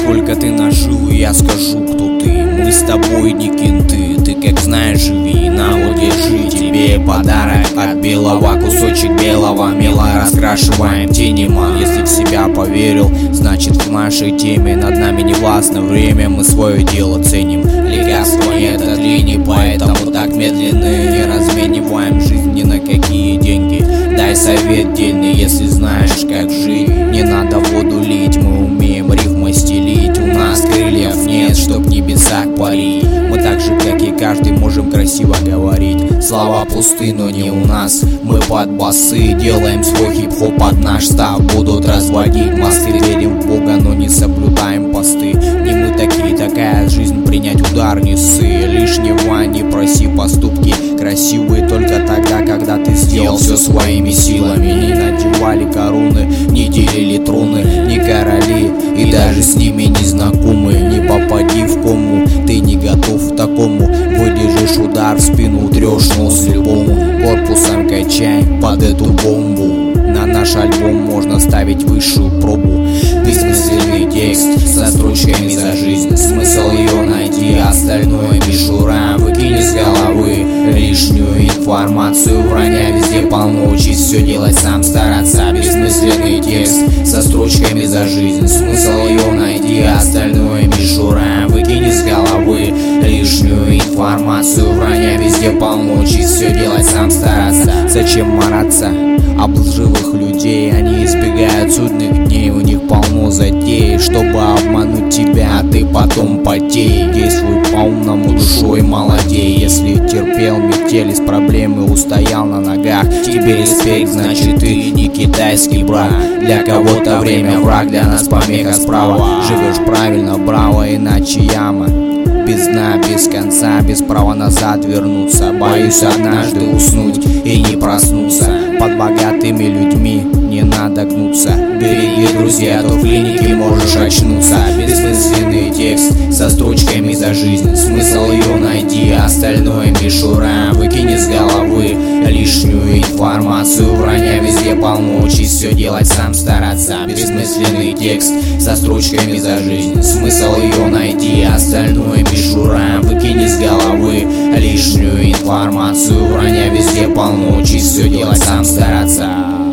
сколько ты нажил, я скажу, кто ты. Мы с тобой не кенты, ты как знаешь, живи. На вот держи, тебе подарок от белого, кусочек белого мела. Раскрашиваем тенема. Если в себя поверил, значит в нашей теме над нами не властно время, мы свое дело ценим. Лекарства нет от линии, поэтому так медленны. Не размениваем жизнь ни на какие деньги. Дай совет дельный, если знаешь, как жить. Не надо воду лить, мы умеем рифмы стелить. У нас крыльев нет, чтоб в небесах парить. Мы так же, как и каждый, можем красиво говорить. Слова пусты, но не у нас. Мы под басы делаем свой хип-хоп под наш став. Будут разводить мосты, верим в Бога, но не соблюдаем посты. Не мы такие, такая жизнь, принять удар не ссы. Лишнего не проси, поступки красивые только тогда, когда ты сделал все своими силами. Не надевали короны, не делили троны, не короли и даже с ними не знакомы. Не попади в кому, ты не готов к такому. Выдержишь удар в спину, утрешь нос любому. Корпусом качай под эту бомбу. На наш альбом можно ставить высшую пробу. Бессмысленный текст со строчками за жизнь. Смысл ее найди, остальное мишура. Выкинь из головы лишнюю информацию. Вранья везде полно, учись все делать сам, стараться. Бессмысленный текст со строчками за жизнь. Смысл ее найди, остальное мишура. Выкинь из головы лишнюю информацию. Вранья везде полно, учись все делать сам, стараться. Зачем мараться об лживых людей? Они избегают судных дней, у них полно затей, чтобы обмануть тебя, а ты потом потей. Действуй по-умному, душой молодей. Если терпел метели с проблемы, устоял на ногах, тебе респект, значит ты не китайский брат. Для кого-то время враг, для нас помеха справа. Живешь правильно, браво, иначе яма. Без дна, без конца, без права назад вернуться. Боюсь однажды уснуть и не проснуться. Под богатыми людьми не надо гнуться. Береги, друзья, а то в клинике можешь очнуться. Бессмысленный текст со строчками за жизнь. Смысл ее найди, остальное мишура. Выкинь из головы лишнюю информацию. Вранья везде полно, учись все делать сам, стараться. Бессмысленный текст со строчками за жизнь. Смысл ее найди, остальное мишура. Выкинь из головы лишнюю информацию. Вранья везде полно, учись все делать сам, стараться.